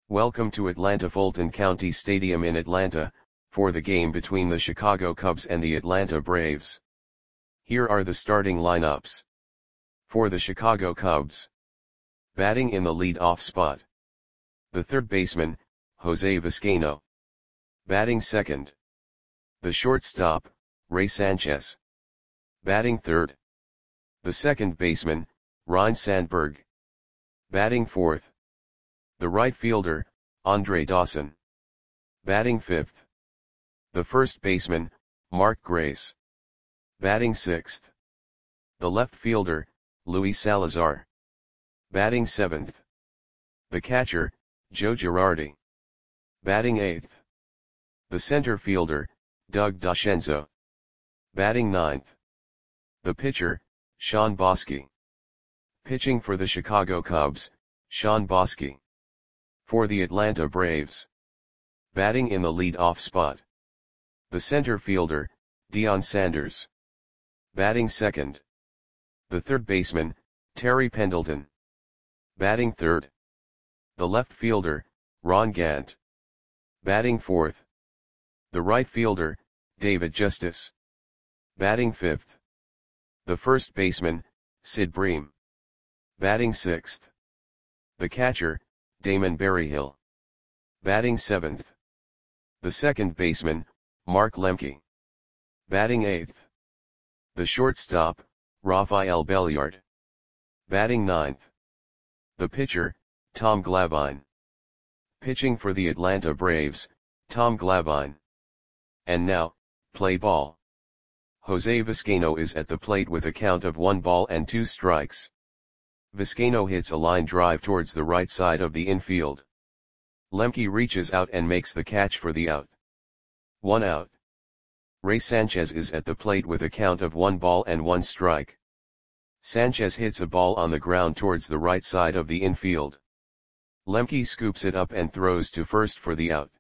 Welcome to Atlanta Fulton County Stadium in Atlanta, for the game between the Chicago Cubs and the Atlanta Braves. Here are the starting lineups. For the Chicago Cubs. Batting in the lead-off spot. The third baseman, Jose Vizcaino. Batting second. The shortstop, Ray Sanchez. Batting third. The second baseman, Ryne Sandberg. Batting fourth. The right fielder, Andre Dawson. Batting fifth. The first baseman, Mark Grace. Batting sixth. The left fielder, Luis Salazar. Batting seventh. The catcher, Joe Girardi. Batting eighth. The center fielder, Doug DeCenzo. Batting ninth. The pitcher, Shawn Boskie. Pitching for the Chicago Cubs, Shawn Boskie. For the Atlanta Braves. Batting in the lead-off spot. The center fielder, Deion Sanders. Batting second. The third baseman, Terry Pendleton. Batting third. The left fielder, Ron Gant. Batting fourth. The right fielder, David Justice. Batting fifth. The first baseman, Sid Bream. Batting sixth. The catcher, Damon Berryhill. Batting seventh. The second baseman, Mark Lemke. Batting eighth. The shortstop, Rafael Belliard. Batting ninth. The pitcher, Tom Glavine. Pitching for the Atlanta Braves, Tom Glavine. And now, play ball. Jose Vizcaino is at the plate with a count of 1 ball and 2 strikes. Vizcaino hits a line drive towards the right side of the infield. Lemke reaches out and makes the catch for the out. 1 out. Ray Sanchez is at the plate with a count of 1 ball and 1 strike. Sanchez hits a ball on the ground towards the right side of the infield. Lemke scoops it up and throws to first for the out.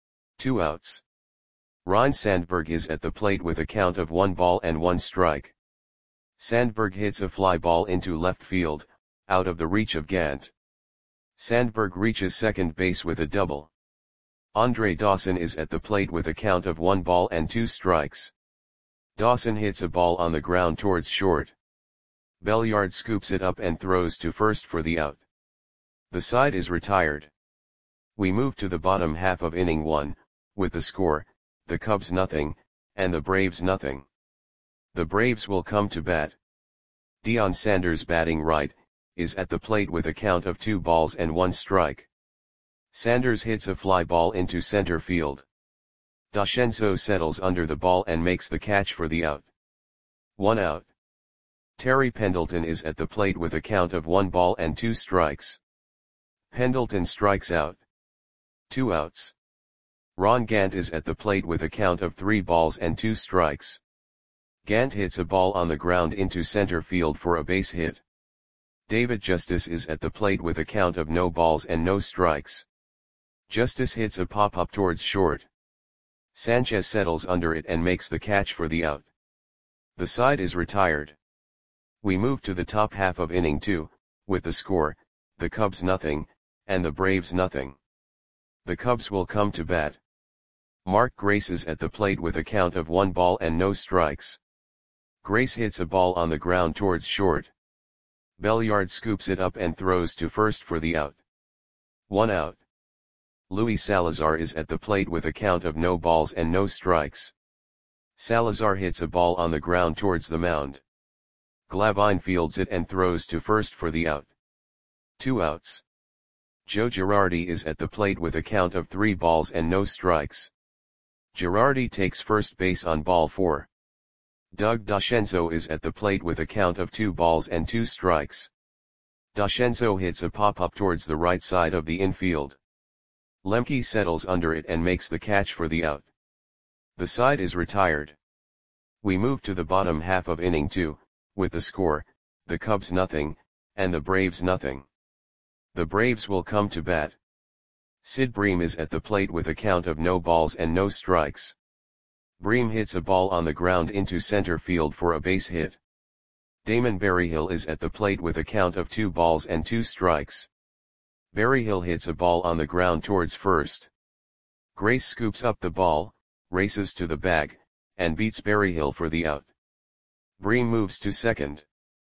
2 outs. Ryne Sandberg is at the plate with a count of 1 ball and 1 strike. Sandberg hits a fly ball into left field, out of the reach of Gant. Sandberg reaches second base with a double. Andre Dawson is at the plate with a count of 1 ball and 2 strikes. Dawson hits a ball on the ground towards short. Belliard scoops it up and throws to first for the out. The side is retired. We move to the bottom half of inning 1, with the score, the Cubs nothing, and the Braves nothing. The Braves will come to bat. Deion Sanders batting right, is at the plate with a count of 2 balls and 1 strike. Sanders hits a fly ball into center field. DeCenzo settles under the ball and makes the catch for the out. 1 out. Terry Pendleton is at the plate with a count of 1 ball and 2 strikes. Pendleton strikes out. 2 outs. Ron Gant is at the plate with a count of 3 balls and 2 strikes. Gant hits a ball on the ground into center field for a base hit. David Justice is at the plate with a count of no balls and no strikes. Justice hits a pop-up towards short. Sanchez settles under it and makes the catch for the out. The side is retired. We move to the top half of inning 2, with the score, the Cubs nothing, and the Braves nothing. The Cubs will come to bat. Mark Grace is at the plate with a count of 1 ball and no strikes. Grace hits a ball on the ground towards short. Belliard scoops it up and throws to first for the out. 1 out. Luis Salazar is at the plate with a count of no balls and no strikes. Salazar hits a ball on the ground towards the mound. Glavine fields it and throws to first for the out. 2 outs. Joe Girardi is at the plate with a count of 3 balls and no strikes. Girardi takes first base on ball 4. Doug DeCenzo is at the plate with a count of 2 balls and 2 strikes. DeCenzo hits a pop-up towards the right side of the infield. Lemke settles under it and makes the catch for the out. The side is retired. We move to the bottom half of inning 2, with the score, the Cubs nothing, and the Braves nothing. The Braves will come to bat. Sid Bream is at the plate with a count of no balls and no strikes. Bream hits a ball on the ground into center field for a base hit. Damon Berryhill is at the plate with a count of 2 balls and 2 strikes. Berryhill hits a ball on the ground towards first. Grace scoops up the ball, races to the bag, and beats Berryhill for the out. Bream moves to second.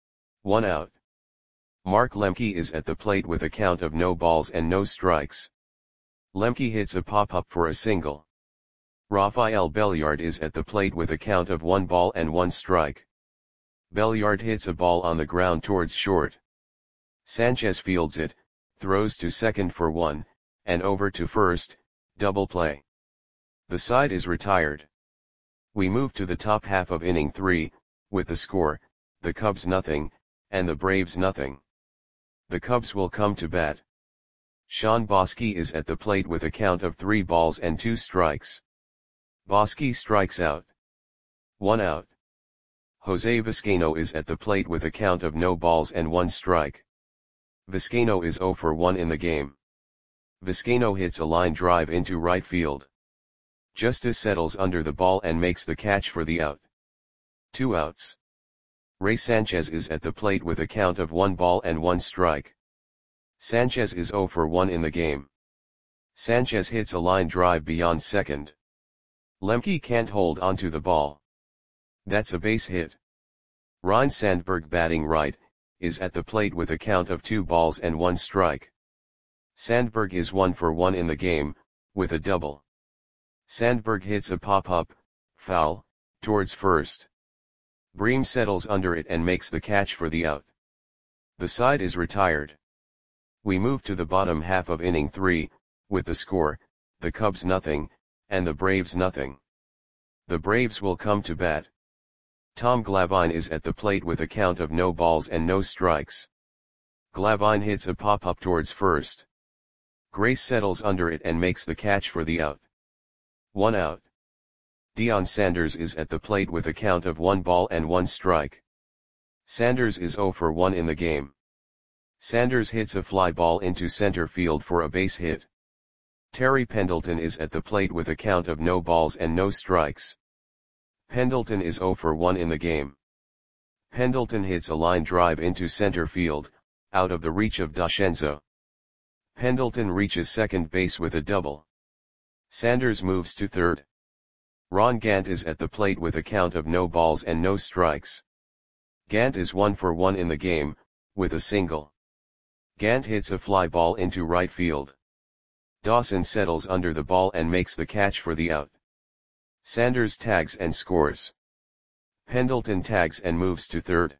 1 out. Mark Lemke is at the plate with a count of no balls and no strikes. Lemke hits a pop-up for a single. Rafael Belliard is at the plate with a count of 1 ball and 1 strike. Belliard hits a ball on the ground towards short. Sanchez fields it, throws to second for 1, and over to first, double play. The side is retired. We move to the top half of inning 3, with the score, the Cubs nothing, and the Braves nothing. The Cubs will come to bat. Sean Bosky is at the plate with a count of 3 balls and 2 strikes. Bosky strikes out. 1 out. Jose Vizcaino is at the plate with a count of no balls and 1 strike. Vizcaino is 0 for 1 in the game. Vizcaino hits a line drive into right field. Justice settles under the ball and makes the catch for the out. 2 outs. Ray Sanchez is at the plate with a count of 1 ball and 1 strike. Sanchez is 0 for 1 in the game. Sanchez hits a line drive beyond second. Lemke can't hold onto the ball. That's a base hit. Ryne Sandberg, batting right, is at the plate with a count of 2 balls and 1 strike. Sandberg is 1 for 1 in the game, with a double. Sandberg hits a pop-up, foul, towards first. Bream settles under it and makes the catch for the out. The side is retired. We move to the bottom half of inning 3, with the score, the Cubs nothing, and the Braves nothing. The Braves will come to bat. Tom Glavine is at the plate with a count of no balls and no strikes. Glavine hits a pop-up towards first. Grace settles under it and makes the catch for the out. 1 out. Deion Sanders is at the plate with a count of 1 ball and 1 strike. Sanders is 0 for 1 in the game. Sanders hits a fly ball into center field for a base hit. Terry Pendleton is at the plate with a count of no balls and no strikes. Pendleton is 0 for 1 in the game. Pendleton hits a line drive into center field, out of the reach of Dashenzo. Pendleton reaches second base with a double. Sanders moves to third. Ron Gant is at the plate with a count of no balls and no strikes. Gant is 1 for 1 in the game, with a single. Gant hits a fly ball into right field. Dawson settles under the ball and makes the catch for the out. Sanders tags and scores. Pendleton tags and moves to third.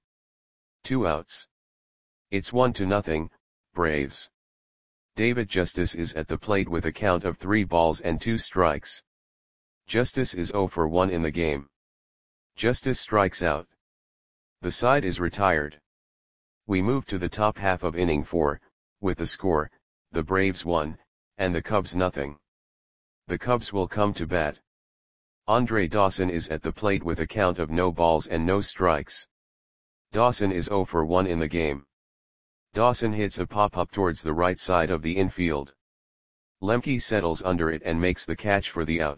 2 outs. It's 1-0, Braves. David Justice is at the plate with a count of 3 balls and 2 strikes. Justice is 0 for 1 in the game. Justice strikes out. The side is retired. We move to the top half of inning 4, with the score, the Braves 1, and the Cubs nothing. The Cubs will come to bat. Andre Dawson is at the plate with a count of no balls and no strikes. Dawson is 0 for 1 in the game. Dawson hits a pop-up towards the right side of the infield. Lemke settles under it and makes the catch for the out.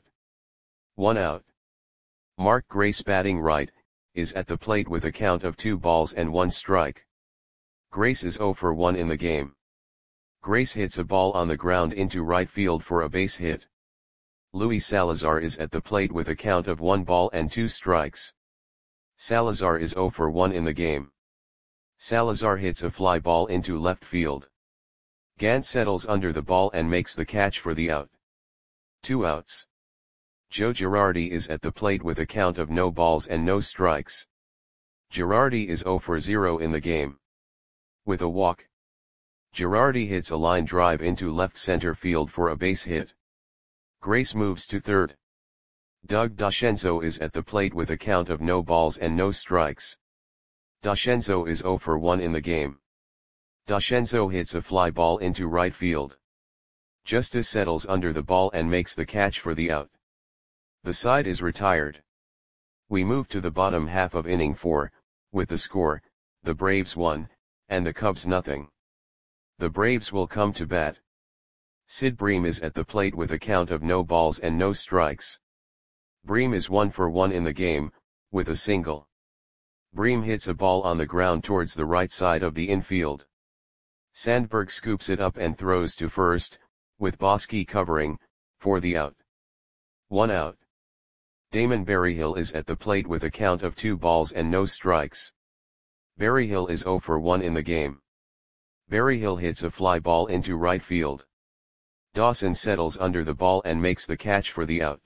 1 out. Mark Grace, batting right, is at the plate with a count of 2 balls and 1 strike. Grace is 0 for 1 in the game. Grace hits a ball on the ground into right field for a base hit. Luis Salazar is at the plate with a count of 1 ball and 2 strikes. Salazar is 0 for 1 in the game. Salazar hits a fly ball into left field. Gant settles under the ball and makes the catch for the out. 2 outs. Joe Girardi is at the plate with a count of no balls and no strikes. Girardi is 0 for 0 in the game. With a walk. Girardi hits a line drive into left center field for a base hit. Grace moves to third. Doug Dashenzo is at the plate with a count of no balls and no strikes. Dashenzo is 0 for 1 in the game. Dashenzo hits a fly ball into right field. Justice settles under the ball and makes the catch for the out. The side is retired. We move to the bottom half of inning 4, with the score, the Braves 1, and the Cubs nothing. The Braves will come to bat. Sid Bream is at the plate with a count of no balls and no strikes. Bream is 1 for 1 in the game, with a single. Bream hits a ball on the ground towards the right side of the infield. Sandberg scoops it up and throws to first, with Bosky covering, for the out. 1 out. Damon Berryhill is at the plate with a count of 2 balls and no strikes. Berryhill is 0 for 1 in the game. Berryhill hits a fly ball into right field. Dawson settles under the ball and makes the catch for the out.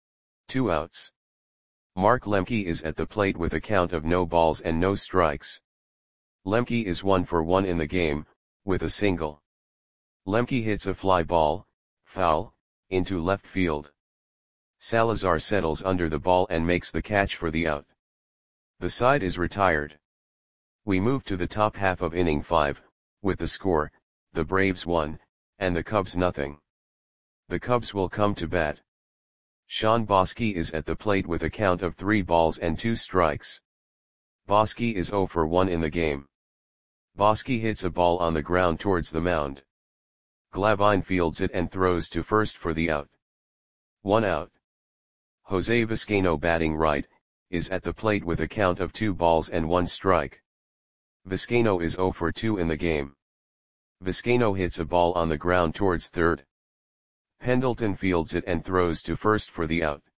2 outs. Mark Lemke is at the plate with a count of no balls and no strikes. Lemke is 1 for 1 in the game, with a single. Lemke hits a fly ball, foul, into left field. Salazar settles under the ball and makes the catch for the out. The side is retired. We move to the top half of inning 5, with the score, the Braves 1, and the Cubs nothing. The Cubs will come to bat. Sean Bosky is at the plate with a count of 3 balls and 2 strikes. Bosky is 0 for 1 in the game. Bosky hits a ball on the ground towards the mound. Glavine fields it and throws to first for the out. 1 out. Jose Vizcaino, batting right, is at the plate with a count of 2 balls and 1 strike. Vizcaino is 0 for 2 in the game. Vizcaino hits a ball on the ground towards third. Pendleton fields it and throws to first for the out.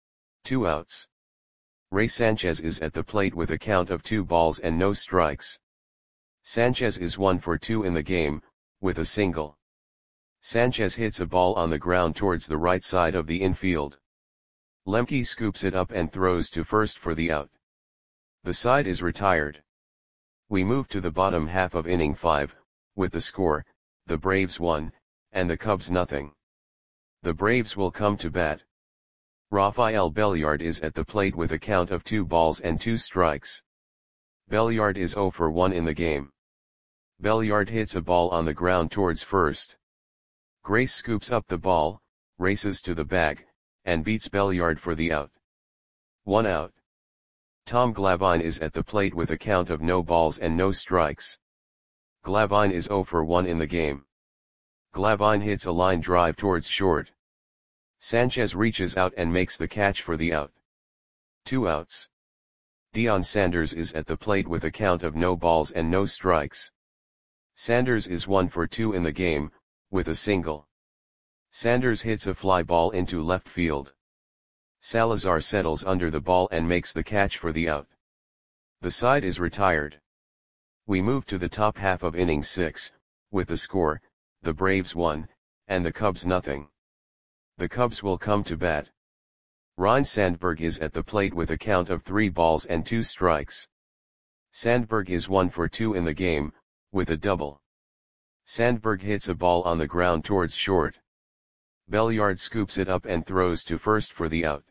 2 outs. Ray Sanchez is at the plate with a count of 2 balls and no strikes. Sanchez is 1 for 2 in the game, with a single. Sanchez hits a ball on the ground towards the right side of the infield. Lemke scoops it up and throws to first for the out. The side is retired. We move to the bottom half of inning 5, with the score, the Braves 1, and the Cubs nothing. The Braves will come to bat. Rafael Belliard is at the plate with a count of 2 balls and 2 strikes. Belliard is 0 for 1 in the game. Belliard hits a ball on the ground towards first. Grace scoops up the ball, races to the bag, and beats Belliard for the out. 1 out. Tom Glavine is at the plate with a count of no balls and no strikes. Glavine is 0 for 1 in the game. Glavine hits a line drive towards short. Sanchez reaches out and makes the catch for the out. 2 outs. Deion Sanders is at the plate with a count of no balls and no strikes. Sanders is 1 for 2 in the game, with a single. Sanders hits a fly ball into left field. Salazar settles under the ball and makes the catch for the out. The side is retired. We move to the top half of inning 6, with the score, the Braves 1, and the Cubs nothing. The Cubs will come to bat. Ryne Sandberg is at the plate with a count of 3 balls and 2 strikes. Sandberg is 1 for 2 in the game, with a double. Sandberg hits a ball on the ground towards short. Belliard scoops it up and throws to first for the out.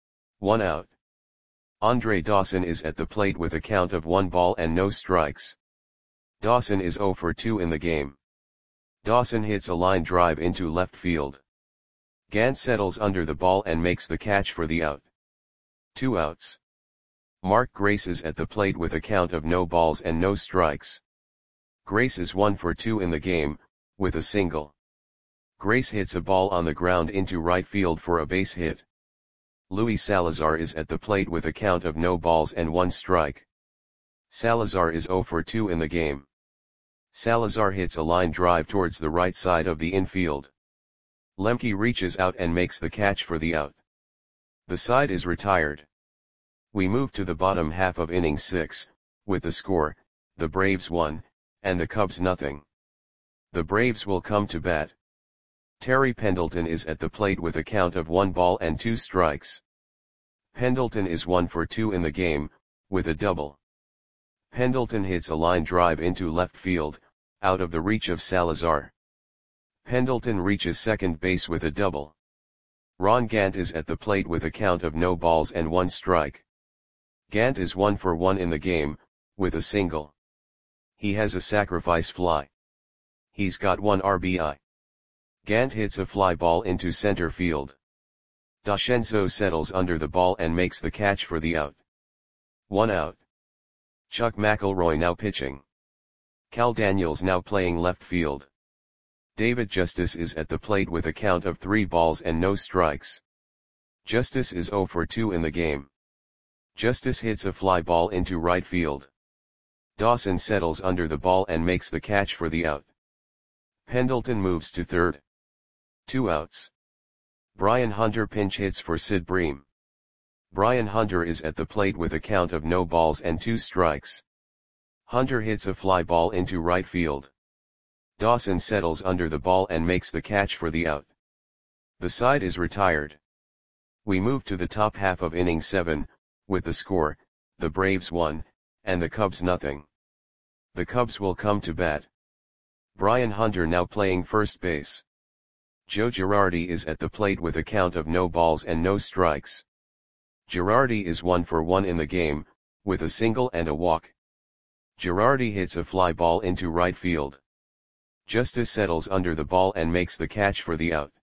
1 out. Andre Dawson is at the plate with a count of 1 ball and no strikes. Dawson is 0 for 2 in the game. Dawson hits a line drive into left field. Gant settles under the ball and makes the catch for the out. 2 outs. Mark Grace is at the plate with a count of no balls and no strikes. Grace is 1 for 2 in the game, with a single. Grace hits a ball on the ground into right field for a base hit. Luis Salazar is at the plate with a count of no balls and 1 strike. Salazar is 0 for 2 in the game. Salazar hits a line drive towards the right side of the infield. Lemke reaches out and makes the catch for the out. The side is retired. We move to the bottom half of inning 6, with the score, the Braves 1, and the Cubs nothing. The Braves will come to bat. Terry Pendleton is at the plate with a count of 1 ball and 2 strikes. Pendleton is 1 for 2 in the game, with a double. Pendleton hits a line drive into left field, out of the reach of Salazar. Pendleton reaches second base with a double. Ron Gant is at the plate with a count of no balls and 1 strike. Gant is 1 for 1 in the game, with a single. He has a sacrifice fly. He's got 1 RBI. Gant hits a fly ball into center field. Dashenzo settles under the ball and makes the catch for the out. 1 out. Chuck McElroy now pitching. Cal Daniels now playing left field. David Justice is at the plate with a count of 3 balls and no strikes. Justice is 0 for 2 in the game. Justice hits a fly ball into right field. Dawson settles under the ball and makes the catch for the out. Pendleton moves to third. 2 outs. Brian Hunter pinch hits for Sid Bream. Brian Hunter is at the plate with a count of no balls and 2 strikes. Hunter hits a fly ball into right field. Dawson settles under the ball and makes the catch for the out. The side is retired. We move to the top half of inning 7, with the score, the Braves 1, and the Cubs nothing. The Cubs will come to bat. Brian Hunter now playing first base. Joe Girardi is at the plate with a count of no balls and no strikes. Girardi is 1 for 1 in the game, with a single and a walk. Girardi hits a fly ball into right field. Justice settles under the ball and makes the catch for the out.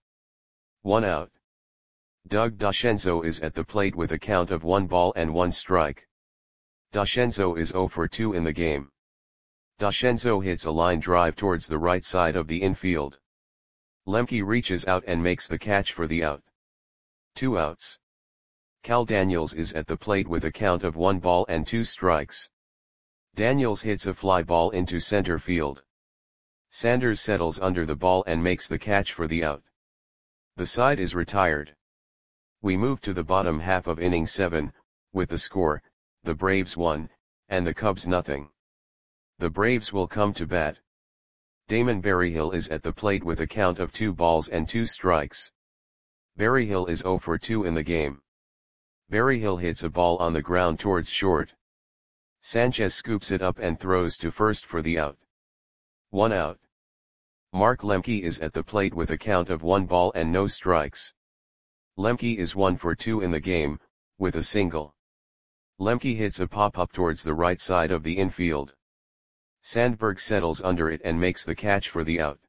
1 out. Doug DeCenzo is at the plate with a count of 1 ball and 1 strike. DeCenzo is 0 for 2 in the game. DeCenzo hits a line drive towards the right side of the infield. Lemke reaches out and makes the catch for the out. 2 outs. Cal Daniels is at the plate with a count of 1 ball and 2 strikes. Daniels hits a fly ball into center field. Sanders settles under the ball and makes the catch for the out. The side is retired. We move to the bottom half of inning 7, with the score, the Braves 1, and the Cubs nothing. The Braves will come to bat. Damon Berryhill is at the plate with a count of 2 balls and 2 strikes. Berryhill is 0 for 2 in the game. Berryhill hits a ball on the ground towards short. Sanchez scoops it up and throws to first for the out. 1 out. Mark Lemke is at the plate with a count of 1 ball and no strikes. Lemke is 1 for 2 in the game, with a single. Lemke hits a pop-up towards the right side of the infield. Sandberg settles under it and makes the catch for the out.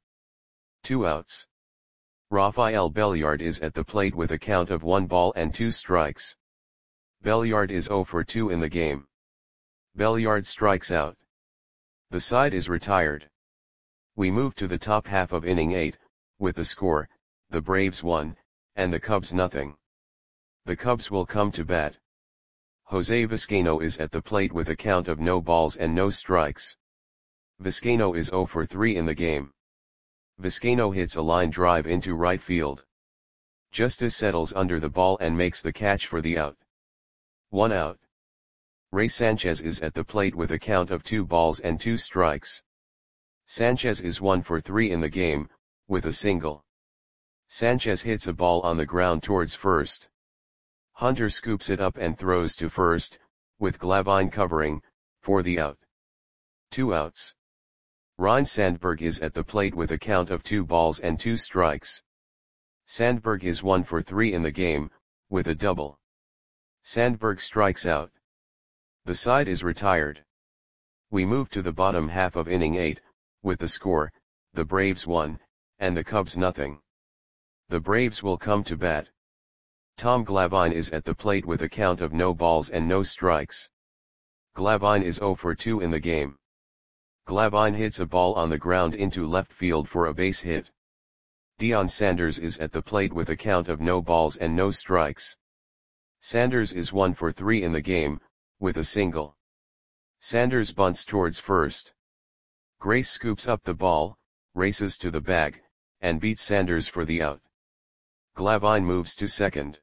2 outs. Rafael Belliard is at the plate with a count of 1 ball and 2 strikes. Belliard is 0 for 2 in the game. Belliard strikes out. The side is retired. We move to the top half of inning 8, with the score, the Braves 1, and the Cubs nothing. The Cubs will come to bat. Jose Vizcaino is at the plate with a count of no balls and no strikes. Vizcaino is 0 for 3 in the game. Vizcaino hits a line drive into right field. Justice settles under the ball and makes the catch for the out. 1 out. Ray Sanchez is at the plate with a count of 2 balls and 2 strikes. Sanchez is 1 for 3 in the game, with a single. Sanchez hits a ball on the ground towards first. Hunter scoops it up and throws to first, with Glavine covering, for the out. 2 outs. Ryne Sandberg is at the plate with a count of 2 balls and 2 strikes. Sandberg is 1 for 3 in the game, with a double. Sandberg strikes out. The side is retired. We move to the bottom half of inning 8, with the score, the Braves 1, and the Cubs nothing. The Braves will come to bat. Tom Glavine is at the plate with a count of no balls and no strikes. Glavine is 0 for 2 in the game. Glavine hits a ball on the ground into left field for a base hit. Deion Sanders is at the plate with a count of no balls and no strikes. Sanders is 1 for 3 in the game, with a single. Sanders bunts towards first. Grace scoops up the ball, races to the bag, and beats Sanders for the out. Glavine moves to second.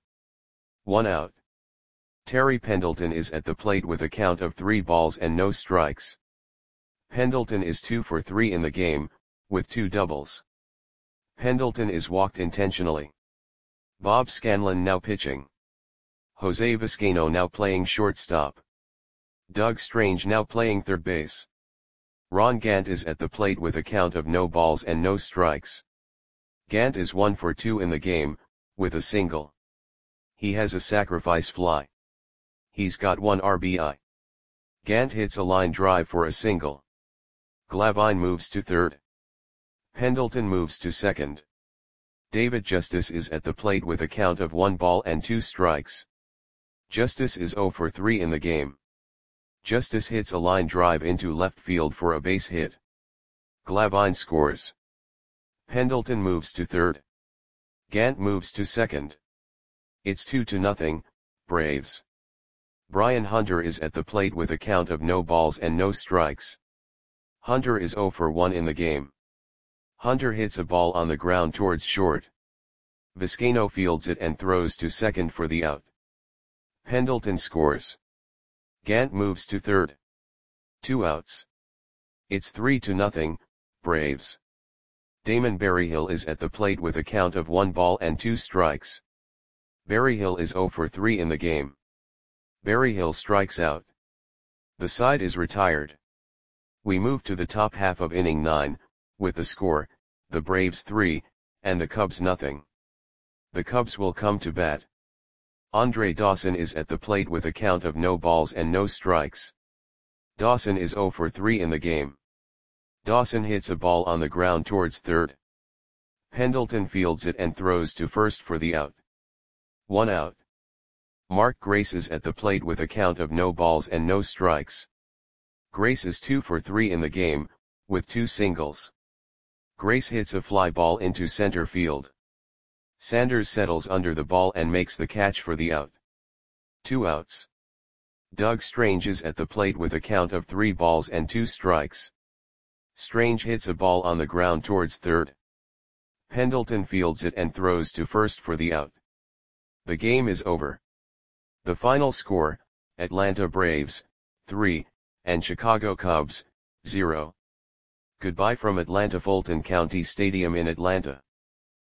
1 out. Terry Pendleton is at the plate with a count of 3 balls and no strikes. Pendleton is 2 for 3 in the game, with 2 doubles. Pendleton is walked intentionally. Bob Scanlon now pitching. Jose Vizcaino now playing shortstop. Doug Strange now playing third base. Ron Gant is at the plate with a count of no balls and no strikes. Gant is 1 for 2 in the game, with a single. He has a sacrifice fly. He's got 1 RBI. Gant hits a line drive for a single. Glavine moves to third. Pendleton moves to second. David Justice is at the plate with a count of 1 ball and 2 strikes. Justice is 0 for 3 in the game. Justice hits a line drive into left field for a base hit. Glavine scores. Pendleton moves to third. Gant moves to second. It's 2-0, Braves. Brian Hunter is at the plate with a count of no balls and no strikes. Hunter is 0 for 1 in the game. Hunter hits a ball on the ground towards short. Vizcaino fields it and throws to second for the out. Pendleton scores. Gant moves to third. 2 outs. It's 3-0, Braves. Damon Berryhill is at the plate with a count of 1 ball and 2 strikes. Berryhill is 0 for 3 in the game. Berryhill strikes out. The side is retired. We move to the top half of inning 9, with the score, the Braves 3, and the Cubs nothing. The Cubs will come to bat. Andre Dawson is at the plate with a count of no balls and no strikes. Dawson is 0 for 3 in the game. Dawson hits a ball on the ground towards third. Pendleton fields it and throws to first for the out. 1 out. Mark Grace is at the plate with a count of no balls and no strikes. Grace is 2 for 3 in the game, with 2 singles. Grace hits a fly ball into center field. Sanders settles under the ball and makes the catch for the out. 2 outs. Doug Strange is at the plate with a count of 3 balls and 2 strikes. Strange hits a ball on the ground towards third. Pendleton fields it and throws to first for the out. The game is over. The final score, Atlanta Braves, 3, and Chicago Cubs, 0. Goodbye from Atlanta Fulton County Stadium in Atlanta.